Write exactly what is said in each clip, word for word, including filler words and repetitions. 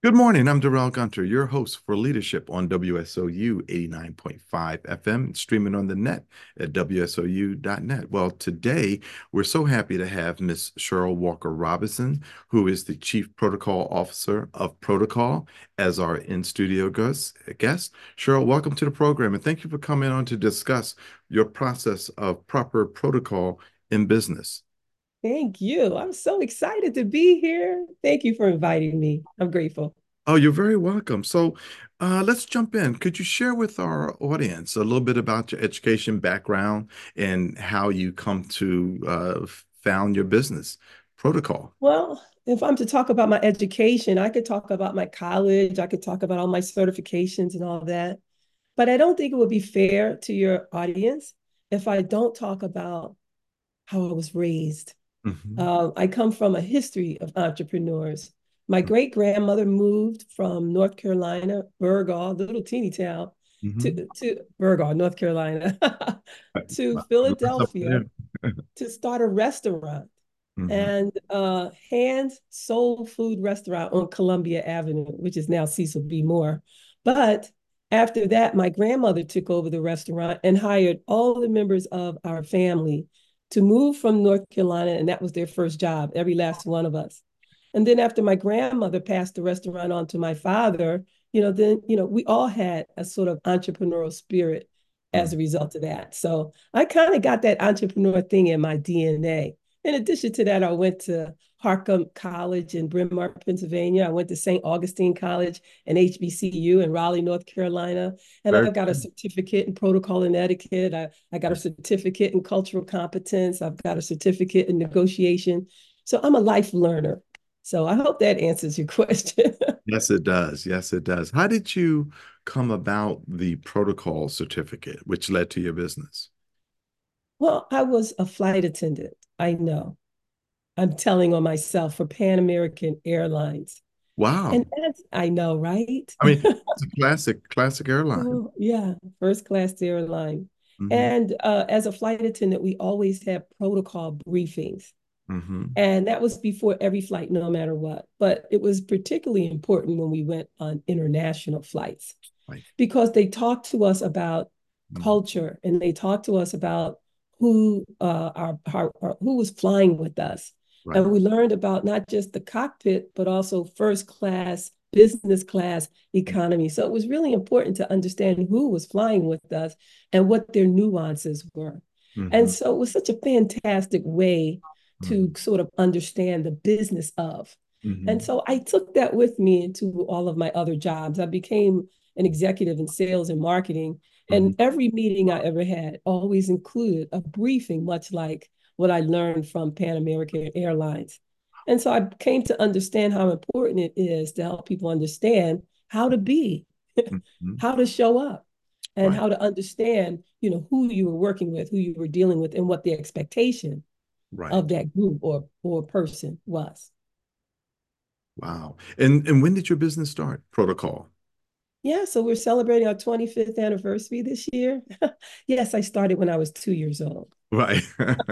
Good morning. I'm Darrell Gunter, your host for Leadership on W S O U eighty-nine point five F M, streaming on the net at W S O U dot net. Well, today we're so happy to have Miss Cheryl Walker Robinson, who is the Chief Protocol Officer of Protocol, as our in-studio guest. guest. Cheryl, welcome to the program, and thank you for coming on to discuss your process of proper protocol in business. Thank you. I'm so excited to be here. Thank you for inviting me. I'm grateful. Oh, you're very welcome. So, uh, let's jump in. Could you share with our audience a little bit about your education background and how you come to uh, found your business, Protocol? Well, if I'm to talk about my education, I could talk about my college, I could talk about all my certifications and all that. But I don't think it would be fair to your audience if I don't talk about how I was raised. Hmm. Uh, I come from a history of entrepreneurs. My great grandmother moved from North Carolina, Burgaw, little teeny town, Hmm. to, to Burgaw, North Carolina, to What's up Philadelphia there? to start a restaurant Hmm. and uh, hand soul food restaurant on Columbia Avenue, which is now Cecil B. Moore. But after that, my grandmother took over the restaurant and hired all the members of our family to move from North Carolina, and that was their first job, every last one of us. And then after my grandmother passed the restaurant on to my father, you know, then, you know, we all had a sort of entrepreneurial spirit as a result of that. So I kind of got that entrepreneur thing in my D N A. In addition to that, I went to Harcum College in Bryn Mawr, Pennsylvania. I went to Saint Augustine College and H B C U in Raleigh, North Carolina. And Very I got a good. certificate in protocol and etiquette. I, I got a certificate in cultural competence. I've got a certificate in negotiation. So I'm a life learner. So I hope that answers your question. Yes, it does. Yes, it does. How did you come about the protocol certificate, which led to your business? Well, I was a flight attendant. I know. I'm telling on myself for Pan American Airlines. And Wow. that's, I know, right? I mean, it's a classic, classic airline. Oh, yeah, first class airline. Hmm. And uh, as a flight attendant, we always had protocol briefings. Hmm. And that was before every flight, no matter what. But it was particularly important when we went on international flights Right. because they talked to us about Mhm. culture and they talked to us about who uh, our, our, our who was flying with us. Right. And we learned about not just the cockpit, but also first class, business class economy. So it was really important to understand who was flying with us and what their nuances were. And Hmm. so it was such a fantastic way to Hmm. sort of understand the business of. And Hmm. so I took that with me into all of my other jobs. I became an executive in sales and marketing. Hmm. And every meeting I ever had always included a briefing, much like what I learned from Pan American Airlines. And so I came to understand how important it is to help people understand how to be, Hmm. how to show up, and Right. how to understand, you know, who you were working with, who you were dealing with, and what the expectation of Right. that group or or person was. Wow. And and when did your business start? Protocol. Yeah, so we're celebrating our twenty-fifth anniversary this year. Yes, I started when I was two years old. Right.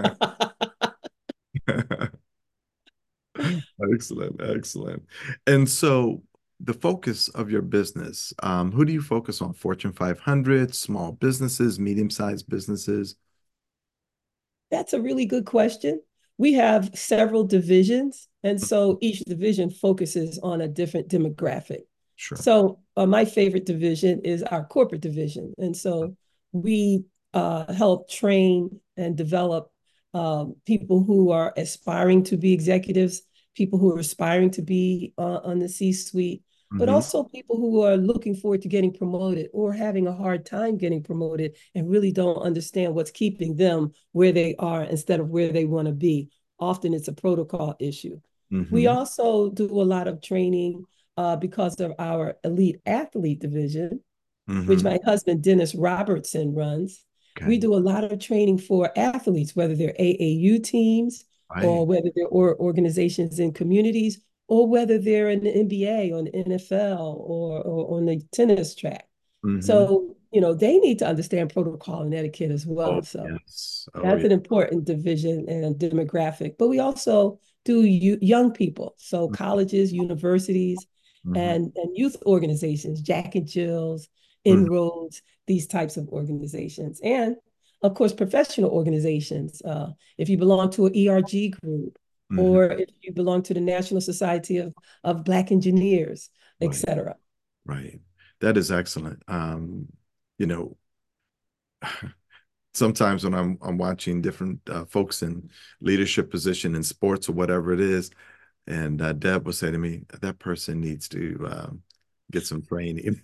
Excellent. Excellent. And so the focus of your business, um, who do you focus on? Fortune five hundred, small businesses, medium-sized businesses? That's a really good question. We have several divisions, and so each division focuses on a different demographic. Sure. So, uh, my favorite division is our corporate division. And so we uh, help train and develop um, people who are aspiring to be executives, people who are aspiring to be uh, on the C suite, but Hmm. also people who are looking forward to getting promoted or having a hard time getting promoted and really don't understand what's keeping them where they are instead of where they want to be. Often it's a protocol issue. We Hmm. also do a lot of training uh, because of our elite athlete division, which Hmm. my husband Dennis Robertson runs. We Okay. do a lot of training for athletes, whether they're A A U teams Right. or whether they're or organizations in communities or whether they're in the N B A, on the N F L, or, or on the tennis track. Hmm. So, you know, they need to understand protocol and etiquette as Oh, well. So yes. Oh, that's yeah. an important division and demographic. But we also do young people, so colleges, universities, Hmm. and, and youth organizations, Jack and Jill's, Hmm. Inroads, these types of organizations. And of course, professional organizations. Uh, if you belong to an E R G group, Hmm. or if you belong to the National Society of, of Black Engineers, et Right, cetera. right. That is excellent. Um, you know, sometimes when I'm I'm watching different uh, folks in leadership position in sports or whatever it is, and uh, Deb will say to me, that person needs to um, get some training.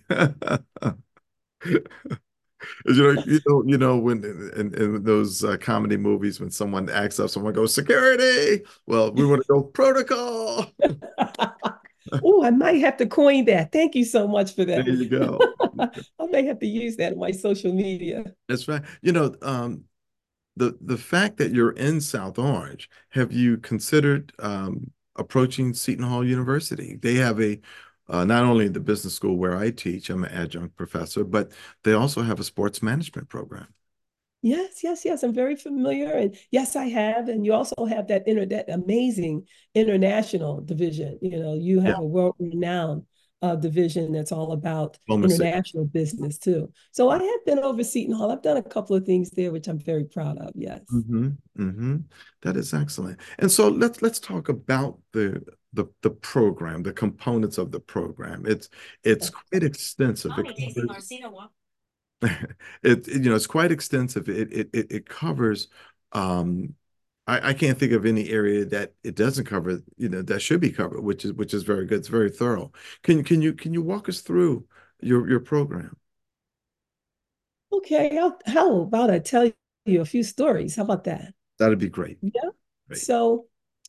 You know, you know, you know, when in, in those uh, comedy movies, when someone acts up, someone goes security. Well, we want to go protocol. Oh, I might have to coin that. Thank you so much for There that. you go. I may have to use that in my social media. That's right. You know, um, the the fact that you're in South Orange, have you considered um, approaching Seton Hall University? They have a uh, not only the business school where I teach, I'm an adjunct professor, but they also have a sports management program. Yes, yes, yes. I'm very familiar. And yes, I have. And you also have that inter that amazing international division. You know, you Yeah, have a world-renowned uh, division that's all about diplomacy. international business too. So I have been over Seton Hall. I've done a couple of things there, which I'm very proud of. Yes. Hmm. Hmm. That is excellent. And so let's let's talk about the the the program, the components of the program. It's it's quite extensive. It covers it, it, you know, it's quite extensive. It it it, it covers um I, I can't think of any area that it doesn't cover, you know, that should be covered, which is which is very good. It's very thorough. Can can you can you walk us through your your program? Okay. I'll, how about I tell you a few stories? How about that? That'd be great. Yeah. Great. So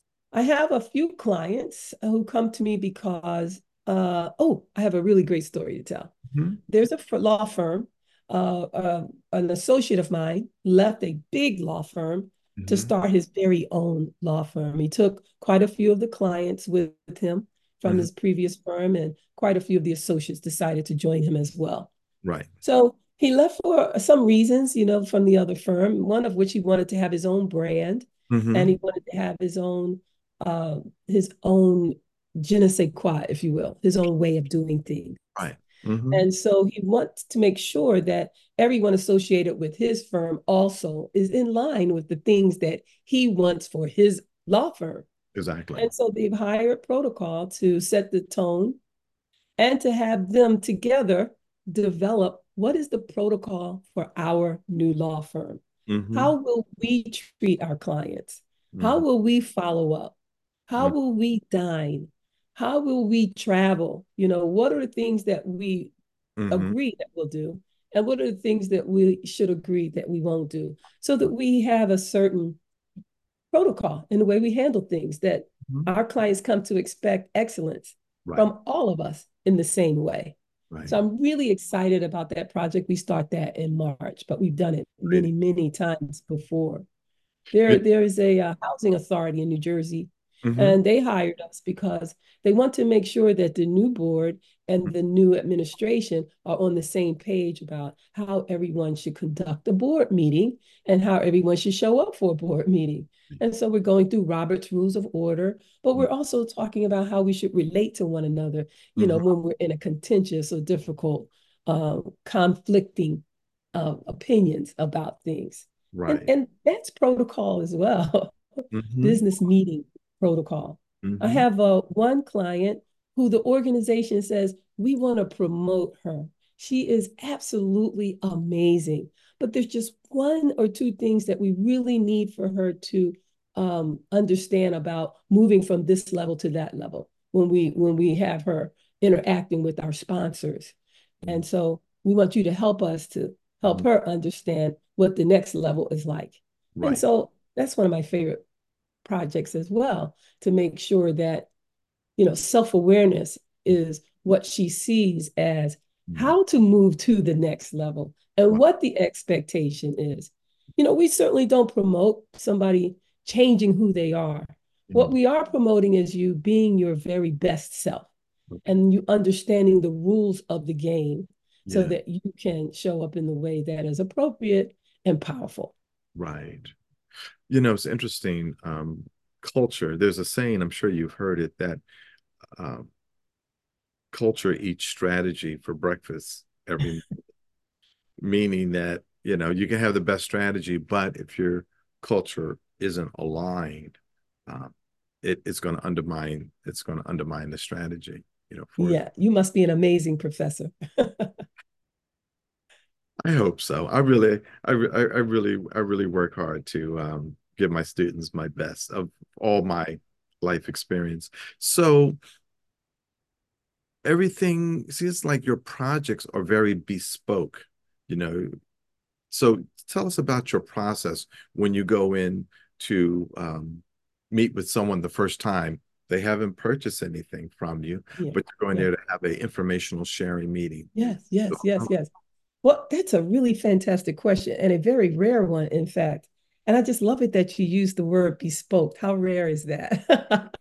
I have a few clients who come to me because, uh, oh, I have a really great story to tell. Hmm. There's a law firm, uh, uh, an associate of mine left a big law firm to Hmm. start his very own law firm. He took quite a few of the clients with him from Hmm. his previous firm, and quite a few of the associates decided to join him as well. Right. So he left for some reasons, you know, from the other firm, one of which he wanted to have his own brand, and Hmm. he wanted to have his own uh, his own je ne sais quoi, if you will, his own way of doing things. Right. Hmm. And so he wants to make sure that everyone associated with his firm also is in line with the things that he wants for his law firm. Exactly. And so they've hired protocol to set the tone and to have them together develop what is the protocol for our new law firm? Hmm. How will we treat our clients? How Hmm. will we follow up? How will we dine? How will we travel? You know, what are the things that we Hmm. agree that we'll do? And what are the things that we should agree that we won't do? So that we have a certain protocol in the way we handle things, that our clients come to expect excellence Right. from all of us in the same way. So Right. I'm really excited about that project. We start that in March, but we've done it Great. many, many times before. There, It, there is a uh, housing authority in New Jersey, hmm. and they hired us because they want to make sure that the new board and the new administration are on the same page about how everyone should conduct a board meeting and how everyone should show up for a board meeting. And so we're going through Robert's Rules of Order, but we're also talking about how we should relate to one another, you know, Hmm. when we're in a contentious or difficult, uh, conflicting uh, opinions about things. And, Right. and that's protocol as well, Hmm. business meeting protocol. I Hmm. have uh, one client who the organization says, we want to promote her. She is absolutely amazing. But there's just one or two things that we really need for her to um, understand about moving from this level to that level when we when we have her interacting with our sponsors. And so we want you to help us to help Hmm. her understand what the next level is like. And Right. so that's one of my favorite projects as well, to make sure that, you know, self-awareness is what she sees as Mhm. how to move to the next level and Right. what the expectation is. You know, we certainly don't promote somebody changing who they are. What Mhm. we are promoting is you being your very best self Okay. and you understanding the rules of the game so Yeah. that you can show up in the way that is appropriate and powerful. Right. You know, it's interesting. Um, culture. There's a saying, I'm sure you've heard it, that um, culture eats strategy for breakfast every, meaning that, you know, you can have the best strategy, but if your culture isn't aligned, um, it, it's going to undermine, it's going to undermine the strategy, you know, for, Yeah, you must be an amazing professor. I hope so. I really, I, I, I really, I really work hard to um, give my students my best of all my life experience. So everything seems like your projects are very bespoke, you know. So tell us about your process when you go in to um, meet with someone the first time. They haven't purchased anything from you, Yeah, but you're going yeah. there to have an informational sharing meeting. Yes, yes, So, yes, yes. Well, that's a really fantastic question and a very rare one, in fact. And I just love it that you use the word bespoke. How rare is that?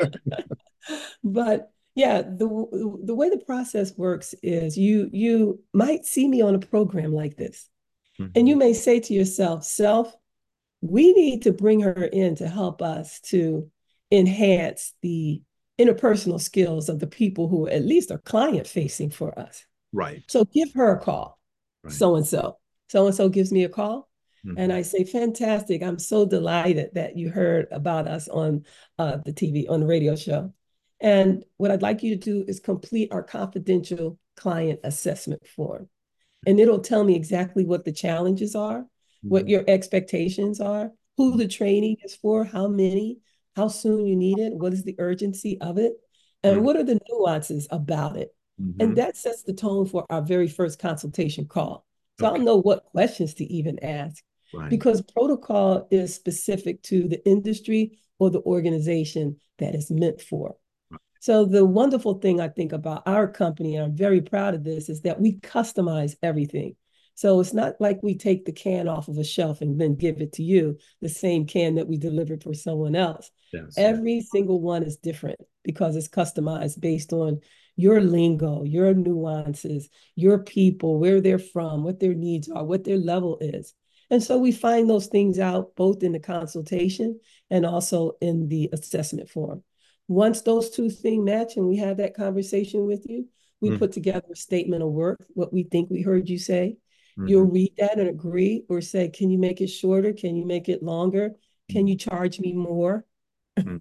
But yeah, the the way the process works is you you might see me on a program like this, and you mhm, may say to yourself, "Self, we need to bring her in to help us to enhance the interpersonal skills of the people who at least are client facing for us. right, So give her a call, right. so and so. So and so gives me a call. And Mhm, I say, fantastic. I'm so delighted that you heard about us on uh, the T V, on the radio show. And what I'd like you to do is complete our confidential client assessment form. And it'll tell me exactly what the challenges are, what mhm, your expectations are, who the training is for, how many, how soon you need it, what is the urgency of it, and mhm, what are the nuances about it. And mhm. that sets the tone for our very first consultation call. So I'll Okay, know what questions to even ask right. because protocol is specific to the industry or the organization that is meant for. So the wonderful thing I think about our company, and I'm very proud of this, is that we customize everything. So it's not like we take the can off of a shelf and then give it to you, the same can that we delivered for someone else. Yes, yeah. Every single one is different because it's customized based on your lingo, your nuances, your people, where they're from, what their needs are, what their level is. And so we find those things out both in the consultation and also in the assessment form. Once those two things match and we have that conversation with you, we Mhm, put together a statement of work, what we think we heard you say. You'll mhm, read that and agree or say, can you make it shorter? Can you make it longer? Can mhm, you charge me more? mhm.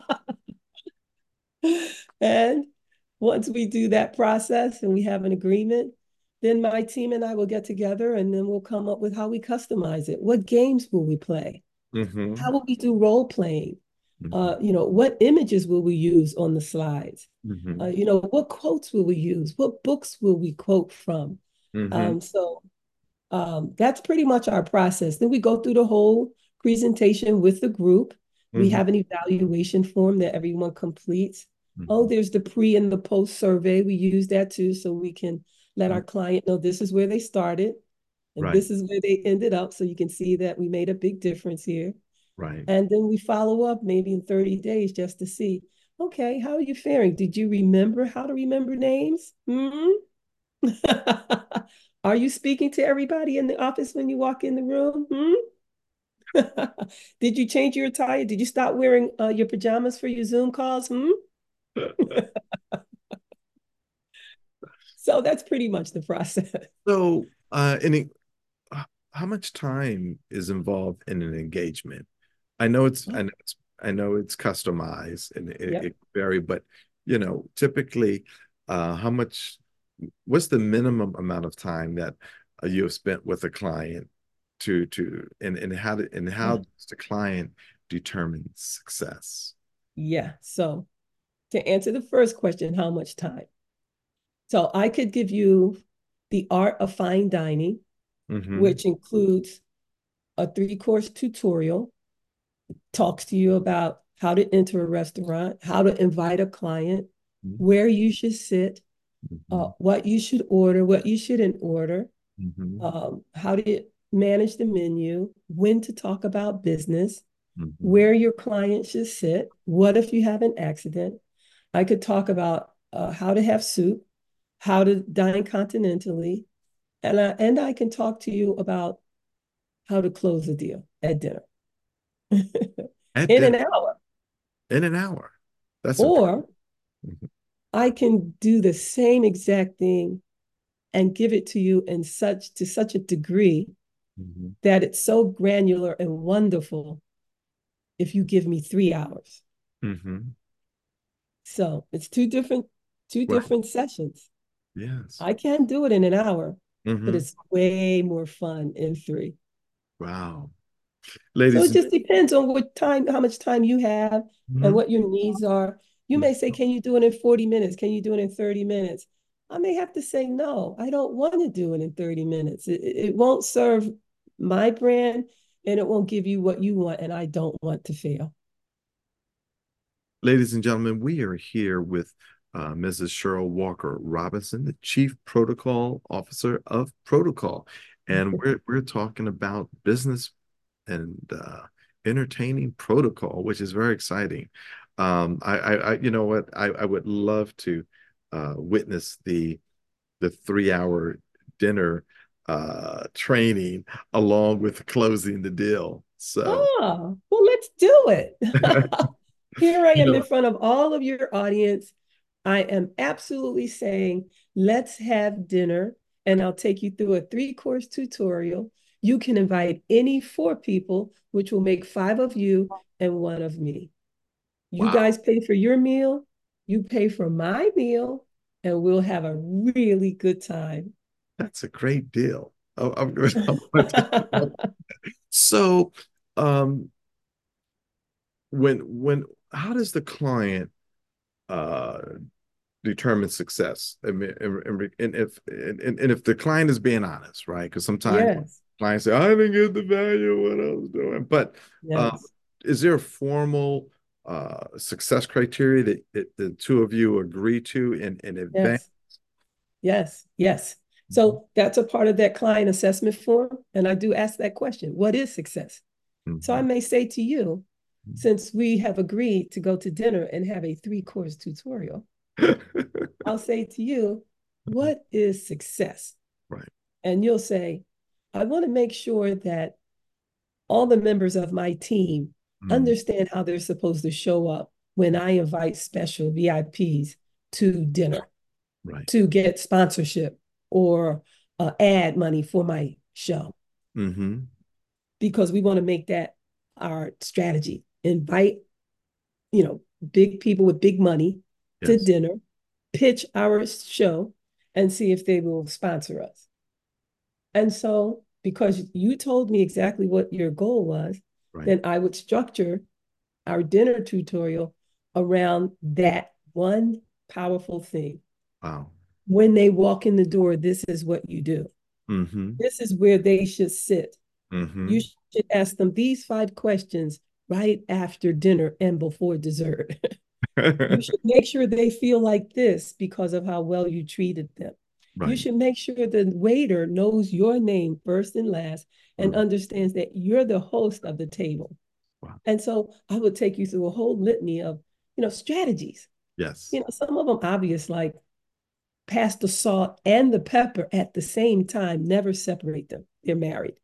And once we do that process and we have an agreement, then my team and I will get together and then we'll come up with how we customize it. What games will we play? How Mhm, will we do role playing? mhm, Uh, you know, what images will we use on the slides? Uh, mhm, you know, what quotes will we use? What books will we quote from? mhm, Um, so um, that's pretty much our process. Then we go through the whole presentation with the group. We mhm, have an evaluation form that everyone completes. Oh, mhm. there's the pre and the post survey. We use that too, so we can let our client know this is where they started and Right, this is where they ended up. So you can see that we made a big difference here. right. And then we follow up maybe in thirty days just to see, okay, how are you faring? Did you remember how to remember names? Hmm. Are you speaking to everybody in the office when you walk in the room? Hmm? Did you change your attire? Did you stop wearing uh, your pajamas for your Zoom calls? Hmm? So that's pretty much the process. So, uh, any h- how much time is involved in an engagement? I know it's I know it's I know it's customized and it, Yep. it vary, but you know, typically, uh, how much what's the minimum amount of time that uh, you have spent with a client to to and and how do, and how Yeah. does the client determine success? Yeah. So to answer the first question, how much time? So I could give you the art of fine dining, Mm-hmm. which includes a three course tutorial, talks to you about how to enter a restaurant, how to invite a client, where you should sit, Mm-hmm. uh, what you should order, what you shouldn't order, Mm-hmm. um, how to manage the menu, when to talk about business, Mm-hmm. where your client should sit, what if you have an accident. I could talk about uh, how to have soup, how to dine continentally, and I, and I can talk to you about how to close a deal at dinner At in dinner an hour. in an hour. That's impressive. Or Mhm. I can do the same exact thing and give it to you in such to such a degree Mm-hmm. that it's so granular and wonderful if you give me three hours. Mm-hmm. So it's two different two Right. different sessions. Yes. I can do it in an hour, but Mm-hmm. it's way more fun in three. Wow. So Ladies it and just depends on what time, how much time you have and Mhm. what your needs are. You may say, can you do it in forty minutes? Can you do it in thirty minutes? I may have to say, no, I don't want to do it in thirty minutes. It, it won't serve my brand and it won't give you what you want. And I don't want to fail. Ladies and gentlemen, we are here with uh, Missus Cheryl Walker Robinson, the Chief Protocol Officer of Protocol. And we're, we're talking about business and uh, entertaining protocol, which is very exciting. Um, I, I, I, you know what, I, I would love to uh, witness the the three hour dinner uh, training along with closing the deal. So, Oh, well, let's do it. Here I you am in know, front of all of your audience. I am absolutely saying, let's have dinner, and I'll take you through a three course tutorial. You can invite any four people, which will make five of you and one of me. You wow, guys pay for your meal, you pay for my meal, and we'll have a really good time. that's a great deal. Oh, I'm going to so, um, when when how does the client uh determine success? I mean, and, and if and, and if the client is being honest, right? Because sometimes Yes, clients say, "I didn't get the value of what I was doing," but um, yes. is there a formal uh, success criteria that, that the two of you agree to in in advance? Yes. Yes, yes. Mhm. So that's a part of that client assessment form. And I do ask that question, what is success? So I Mhm. may say to you, since we have agreed to go to dinner and have a three course tutorial, I'll say to you, what is success? Right. And you'll say, I want to make sure that all the members of my team Mm. understand how they're supposed to show up when I invite special V I Ps to dinner, Right. to get sponsorship or uh, ad money for my show, Mm-hmm. because we want to make that our strategy. Invite, you know, big people with big money to Yes. dinner, pitch our show, and see if they will sponsor us. And so, because you told me exactly what your goal was, Right. then I would structure our dinner tutorial around that one powerful thing. Wow. When they walk in the door, this is what you do. Mm-hmm. This is where they should sit. You Mm-hmm. should ask them these five questions right after dinner and before dessert. You should make sure they feel like this because of how well you treated them. You Right. should make sure the waiter knows your name first and last and Mm. understands that you're the host of the table. Wow. And so I would take you through a whole litany of, you know, strategies. Yes. You know, some of them obvious, like pass the salt and the pepper at the same time, never separate them. They're married.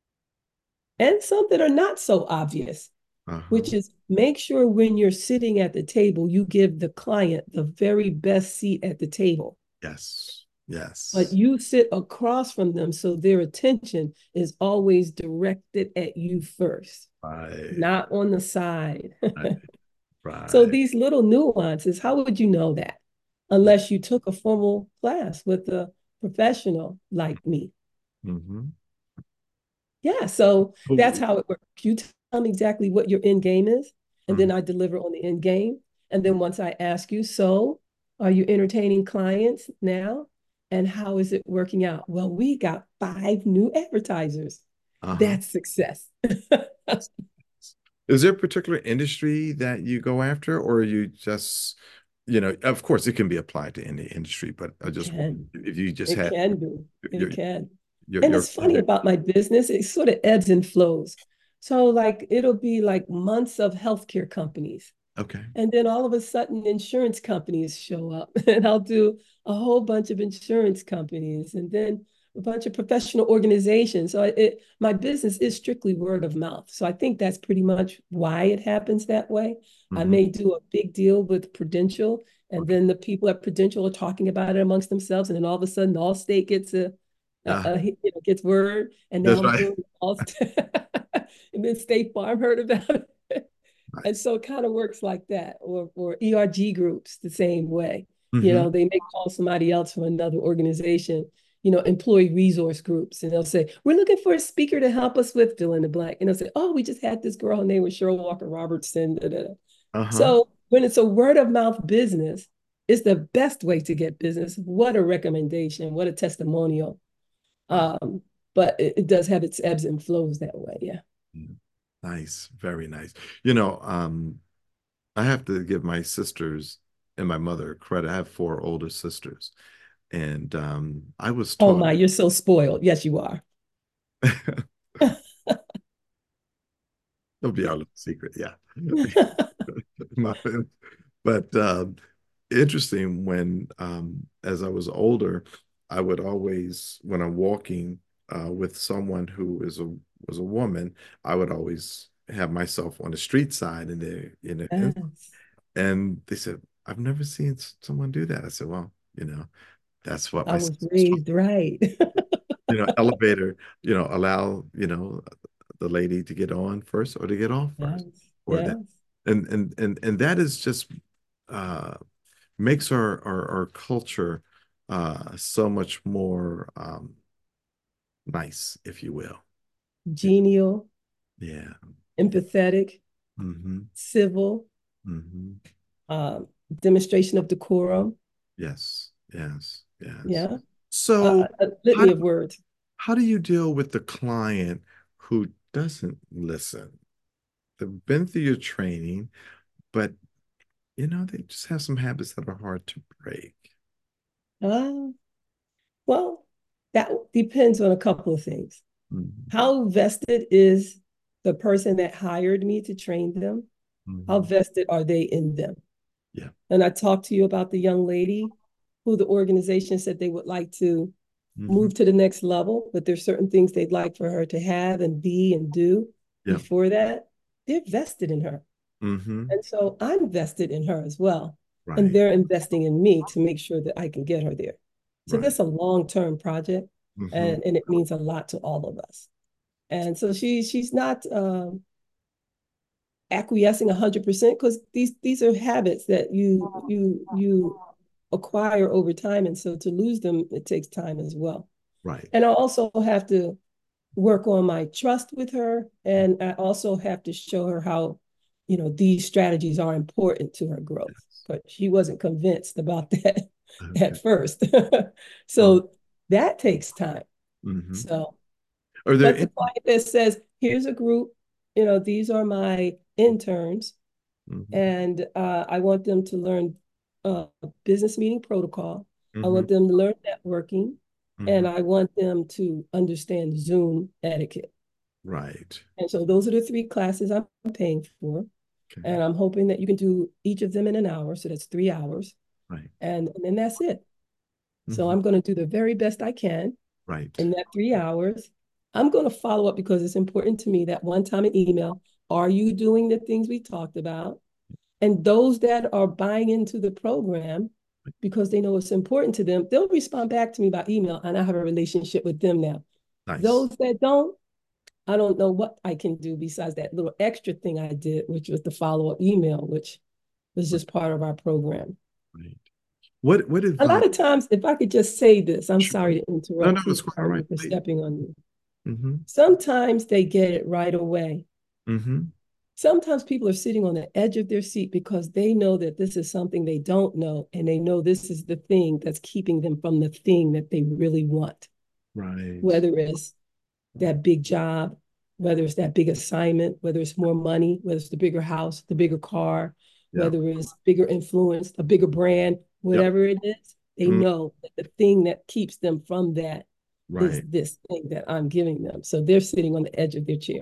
And some that are not so obvious, Uh-huh. which is make sure when you're sitting at the table, you give the client the very best seat at the table. Yes. But Yes. you sit across from them so their attention is always directed at you first, Right. not on the side. Right. So Right. these little nuances, how would you know that Yeah. unless you took a formal class with a professional like me? Mm-hmm. Yeah, so that's Oh, how it works. You tell me exactly what your end game is, and mm, then I deliver on the end game. And then once I ask you, so are you entertaining clients now? And how is it working out? Well, we got five new advertisers. uh-huh. That's success. Is there a particular industry that you go after, or are you just, you know, of course it can be applied to any industry, but I It just want can. if you just It had can be. your It can. your And your it's funny about my business, it sort of ebbs and flows. So, like, it'll be like months of healthcare companies. okay. And then all of a sudden, insurance companies show up, and I'll do a whole bunch of insurance companies, and then a bunch of professional organizations. So it, my business is strictly word of mouth. So I think that's pretty much why it happens that way. I Mm-hmm. may do a big deal with Prudential, and Okay. then the people at Prudential are talking about it amongst themselves, and then all of a sudden, Allstate gets a, a, Uh, a you know, gets word, and now that's I'm right. doing Allstate, and then State Farm heard about it. And Nice. so it kind of works like that, or or E R G groups the same way. You Mm-hmm. know, they may call somebody else from another organization, you know, employee resource groups, and they'll say, "We're looking for a speaker to help us with fill in the blank." And they'll say, "Oh, we just had this girl, her name was Cheryl Walker Robertson." Da, da, da. Uh-huh. So when it's a word of mouth business, it's the best way to get business. What a recommendation! What a testimonial! Wow. Um, but it, it does have its ebbs and flows that way. Yeah. Mm. Nice. Very nice. You know, um, I have to give my sisters and my mother credit. I have four older sisters, and um, I was Oh taught. my, you're so spoiled. Yes, you are. It'll be our little secret. Yeah. My- but um, interesting when, um, as I was older, I would always, when I'm walking uh, with someone who is a was a woman, I would always have myself on the street side, and they, you know, and, Yes. and they said, "I've never seen someone do that." I said, "Well, you know, that's what I my was sisters taught raised right. you know, elevator, you know, allow, you know, the lady to get on first or to get off first Yes. or that. Yes. And and and and that is just uh makes our our, our culture uh so much more um nice, if you will. Genial, Yeah. empathetic, Mm-hmm. civil, Mm-hmm. um, demonstration of decorum. Yes. Yes. Yes. Yeah. Uh, So a how litany do, of words. how do you deal with the client who doesn't listen? They've been through your training, but you know, they just have some habits that are hard to break. Uh, well, that depends on a couple of things. Mhm. How vested is the person that hired me to train them? How Mhm. vested are they in them? Yeah. And I talked to you about the young lady who the organization said they would like to Hmm. move to the next level, but there's certain things they'd like for her to have and be and do Yeah. before that. They're vested in her. Hmm. And so I'm vested in her as well. And Right. they're investing in me to make sure that I can get her there. So Right. that's a long-term project, Hmm. and, and it means a lot to all of us. And so she she's not um, acquiescing one hundred percent because these these are habits that you you you acquire over time. And so to lose them, it takes time as well. Right. And I also have to work on my trust with her. And I also have to show her how, you know, these strategies are important to her growth. Yes. But she wasn't convinced about that Okay. at first. Well, So that takes time. hmm. So, Are there but the any? client that says, here's a group, you know, these are my interns, Hmm. and uh, I want them to learn uh, business meeting protocol. I Hmm. want them to learn networking, and Hmm. I want them to understand Zoom etiquette. Right. And so those are the three classes I'm paying for. Okay. And I'm hoping that you can do each of them in an hour. So that's three hours. Right. And, and then that's it. So Hmm. I'm going to do the very best I can Right. in that three hours. I'm going to follow up because it's important to me that one time an email, are you doing the things we talked about? And those that are buying into the program because they know it's important to them, they'll respond back to me by email, and I have a relationship with them now. Nice. Those that don't, I don't know what I can do besides that little extra thing I did, which was the follow-up email, which was Right. just part of our program. Right. What what A advice? lot of times, if I could just say this, I'm Sure. sorry to No, no, interrupt you. it's quite all Sorry right. for Please. stepping on you. Mm-hmm. Sometimes they get it right away. Mm-hmm. Sometimes people are sitting on the edge of their seat because they know that this is something they don't know, and they know this is the thing that's keeping them from the thing that they really want, Right. whether it's that big job, whether it's that big assignment, whether it's more money, whether it's the bigger house, the bigger car, Yep. whether it's bigger influence, a bigger brand, Yep. whatever it is, they Mm. know that the thing that keeps them from that is Right. this thing that I'm giving them. So they're sitting on the edge of their chair.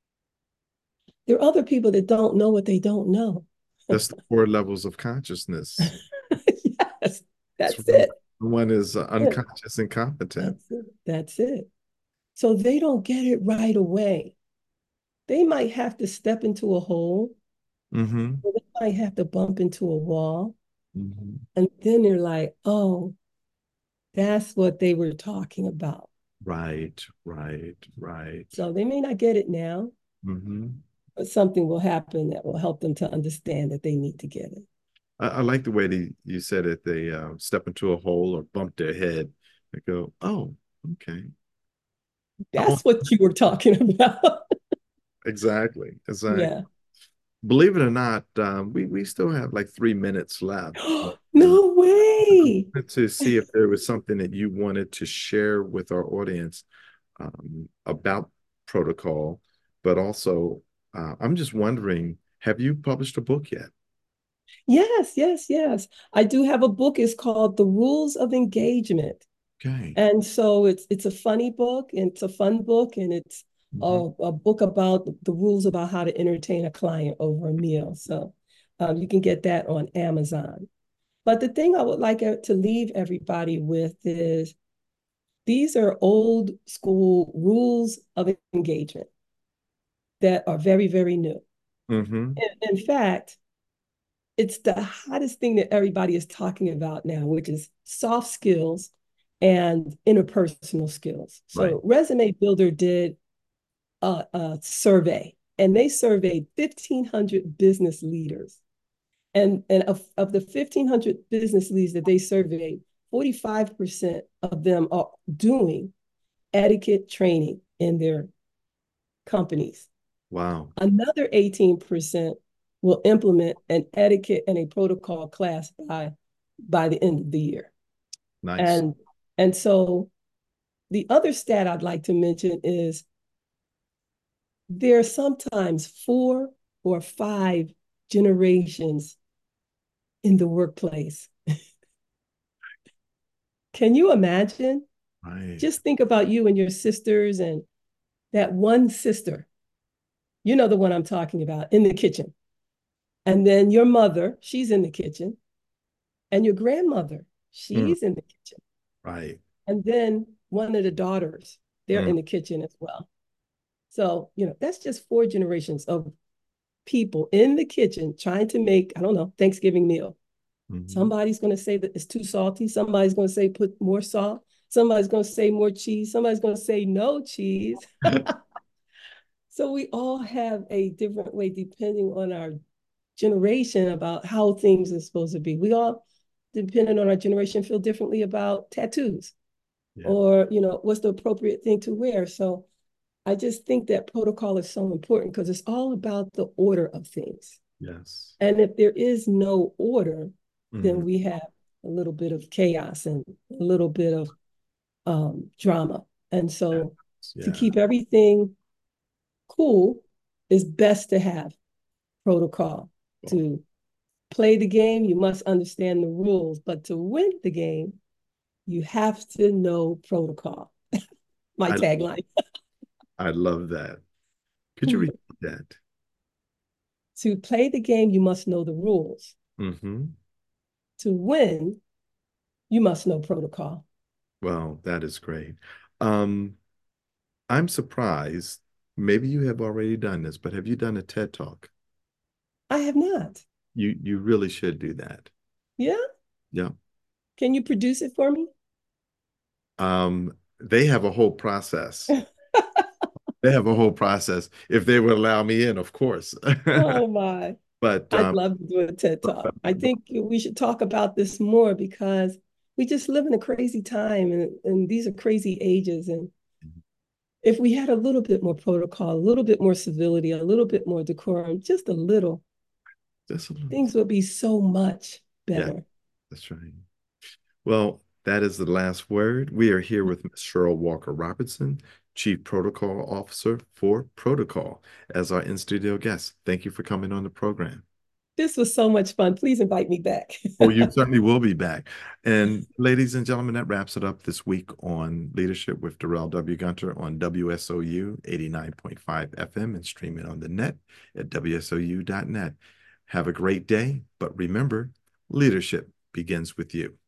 There are other people that don't know what they don't know. That's the four levels of consciousness. Yes, It's that's one, it. one is uh, That's unconscious and competent. it. That's it. So they don't get it right away. They might have to step into a hole. Mm-hmm. They might have to bump into a wall. Mhm. And then they're like, oh, that's what they were talking about. Right, right, right. So they may not get it now, Hmm. but something will happen that will help them to understand that they need to get it. I, I like the way that you said it. They uh, step into a hole or bump their head. They go, "Oh, okay." Oh, That's what you were talking about. exactly, exactly. Yeah. Believe it or not, um, we we still have like three minutes left. And No way. to see if there was something that you wanted to share with our audience um, about protocol, but also uh, I'm just wondering, have you published a book yet? Yes, yes, yes. I do have a book. It's called The Rules of Engagement. Okay. And so it's it's a funny book and it's a fun book and it's Mhm. a, a book about the rules about how to entertain a client over a meal. So um, you can get that on Amazon. But the thing I would like uh, to leave everybody with is these are old school rules of engagement that are very, very new. Mhm. In, in fact, it's the hottest thing that everybody is talking about now, which is soft skills and interpersonal skills. Right. So Resume Builder did a, a survey and they surveyed fifteen hundred business leaders. And, and of, of the fifteen hundred business leaders that they surveyed, forty-five percent of them are doing etiquette training in their companies. Wow. Another eighteen percent will implement an etiquette and a protocol class by, by the end of the year. Nice. And, and so the other stat I'd like to mention is there are sometimes four or five generations in the workplace. Can you imagine? Right. Just think about you and your sisters and that one sister. You know the one I'm talking about in the kitchen. And then your mother, she's in the kitchen. And your grandmother, Mm. she's in the kitchen. Right. And then one of the daughters, they're Mm. in the kitchen as well. So, you know, that's just four generations of people in the kitchen trying to make, I don't know, Thanksgiving meal. Mhm. Somebody's going to say that it's too salty. Somebody's going to say put more salt. Somebody's going to say more cheese. Somebody's going to say no cheese. So we all have a different way depending on our generation about how things are supposed to be. We all, depending on our generation, feel differently about tattoos Yeah. or, you know, what's the appropriate thing to wear. So I just think that protocol is so important because it's all about the order of things. Yes. And if there is no order, then Mhm. we have a little bit of chaos and a little bit of um, drama. And so to Yeah. keep everything cool, it's best to have protocol. Well, To play the game, you must understand the rules, but to win the game, you have to know protocol. My I tagline. I love that. Could you repeat that? To play the game, you must know the rules. Mm-hmm. To win, you must know protocol. Well, that is great. Um, I'm surprised. Maybe you have already done this, but have you done a TED Talk? I have not. You you really should do that. Yeah? Yeah. Can you produce it for me? Um, they have a whole process. They have a whole process. If they would allow me in, of course. Oh my. But I'd um, love to do a TED Talk. I think we should talk about this more because we just live in a crazy time and, and these are crazy ages. And if we had a little bit more protocol, a little bit more civility, a little bit more decorum, just a little, just a little. things would be so much Yeah, better. that's right. Well, that is the last word. We are here with Miz Cheryl Walker Robertson, Chief Protocol Officer for Protocol, as our in-studio guest. Thank you for coming on the program. This was so much fun. Please invite me back. Oh, you certainly will be back. And ladies and gentlemen, that wraps it up this week on Leadership with Darrell W. Gunter on W S O U eighty-nine point five F M and streaming on the net at W S O U dot net. Have a great day, but remember, leadership begins with you.